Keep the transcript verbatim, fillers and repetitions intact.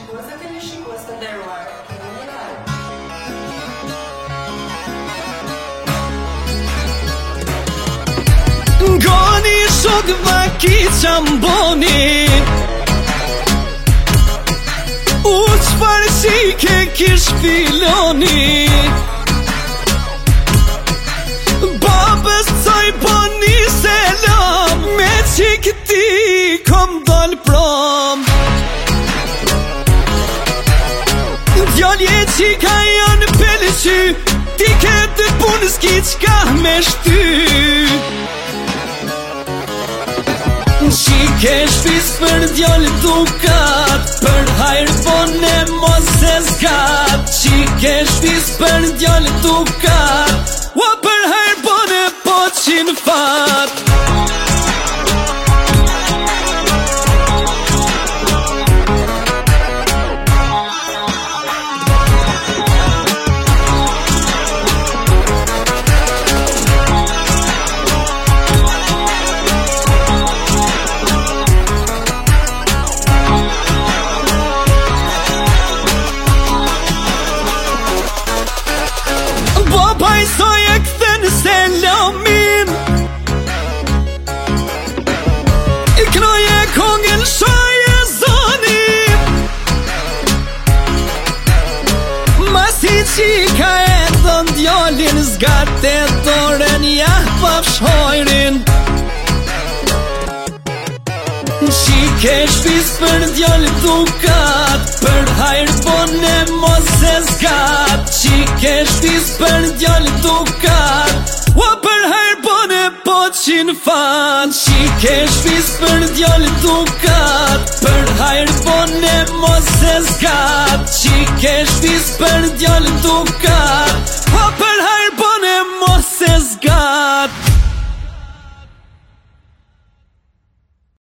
shikues dhe teleshikues të nderuar, keni një radhë. Ngoni shok vaki qamboni, u qfar qike kish filoni, babës coj boni selam, me qik ti kom dal prom. Djalje qika janë pelqy, ti këtë punë s'ki qka me shty. Qike shpis për djallë dukat, për hajrë bone mos e zgat. Qike shpis për djallë dukat, ua për hajrë bone po qin fat. Babaj soj e këthen selamin, i knoje kongën shoj e zonin. Masi qika e thën djallin, zgate doren jah pafshojrin. Qike shpis për djallë dukat, për hajrë bone mos e zgat. Qike shpis për djallë dukat, ua për hajrë bone po qin fat. Qike shpis për djallë dukat, për hajrë bone mos e zgat. Qike shpis për djallë dukat, ua për hajrë bone mos e zgat.